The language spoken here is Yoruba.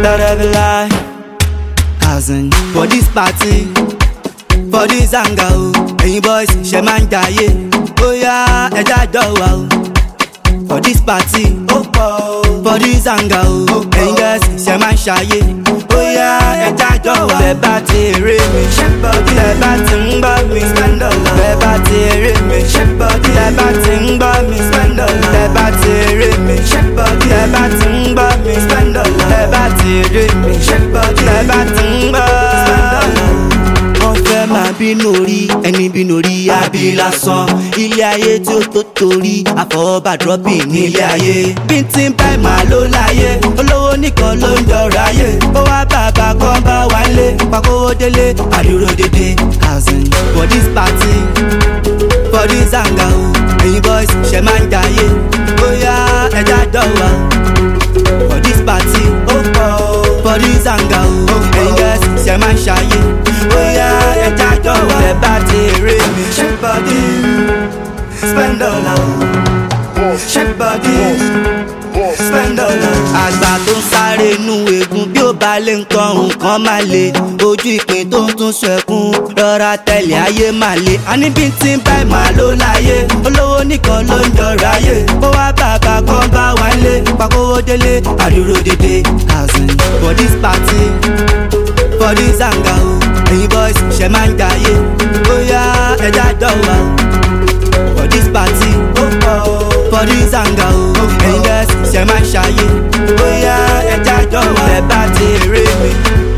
Better be lie. As in, for this party, for this hanga o, ẹ̀yin boys ṣe máa ń jayé, ó yá ẹja jọ wá o. For this party, for this hanga o, ẹ̀yin girls ṣe máa ń ṣayé, ó yá ẹja jọ wá. Bẹ́ẹ̀ bá ti rí mi, bẹ́ẹ̀ bá ti ń gbọ́ mi, bẹ́ẹ̀ bá ti rí mi, bẹ́ẹ̀ bá ti ń gbọ́ mi, bẹ́ẹ̀ bá ti rí mi, bẹ́ẹ̀ bá ti ń gbọ́ mi, bẹ́ẹ̀ bá ti rí mi, bẹ́ẹ̀ bá ti ń gbọ́ mi. Wọ́n fẹ́ máa bínú orí, ẹni bínú orí àbí lásán. Ilé ayé tí ó tó torí, àfọwọ́bà dropping nílé ayé. Bíntín báyìí máa ló láyé, olówó nìkan ló ń jọrọ̀ ayé. Ó wá bàbá kan bá wà nílé, pàkówó délé, àdúró dédé. As in, for this party, for this hanga o, ẹ̀yin boys ṣe máa ń jayé, ó yá ẹja dọ̀wà. For this party, for this hanga o, ẹ̀yin girls ṣe máa ń ṣayé, ó yá ẹja dọ̀wà. Bẹ́ẹ̀ bá ti rí mi, shake body, spend dollar o, shake body, spend dollar. Àgbà tó ń sáré inú egun bí ó bá lè nǹkan máa le. Ojú ìpín tó ń tún sẹ̀kún, rọra tẹ̀lé ayé máa le. Àní bí tí ń bá ìmọ̀ ló láyé, olówó nìkan ló ń jọrọ̀ ayé. Ó wá bàbá kan bá wà nílé, pàkówó délé, àdúró dédé. As in, for this party, for this hanga o, ẹ̀yin boys ṣe máa ń jayé, ó yá ẹja dọ̀wà o. For this party, for this hanga o, ẹ̀yin girls ṣe máa ń ṣayé, ó yá ẹja dọ̀wà. Bẹ́ẹ̀ bá ti rí mi,